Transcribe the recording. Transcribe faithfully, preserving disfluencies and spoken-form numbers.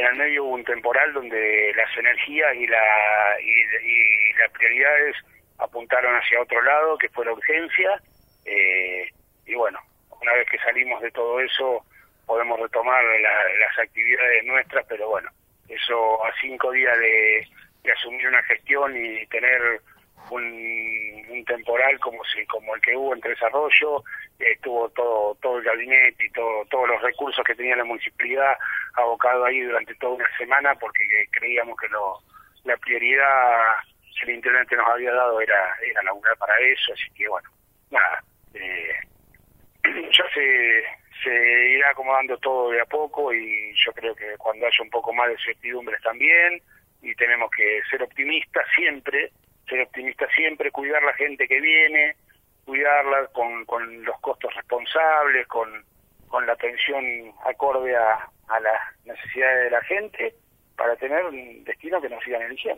el medio hubo un temporal donde las energías y, la, y, y las prioridades apuntaron hacia otro lado, que fue la urgencia, eh, y bueno, una vez que salimos de todo eso, podemos retomar la, las actividades nuestras, pero bueno, eso a cinco días de, de asumir una gestión y tener un, un temporal como si como el que hubo en Tres Arroyos, estuvo todo todo el gabinete y todo todos los recursos que tenía la municipalidad abocado ahí durante toda una semana, porque creíamos que lo, la prioridad que el intendente nos había dado era, era laburar para eso, así que bueno, nada, eh, ya se, se irá acomodando todo de a poco, y yo creo que cuando haya un poco más de certidumbres también, y tenemos que ser optimistas siempre, ser optimistas siempre, cuidar la gente que viene, cuidarla con, con los costos responsables, con, con la atención acorde a, a las necesidades de la gente, para tener un destino que nos sigan eligiendo.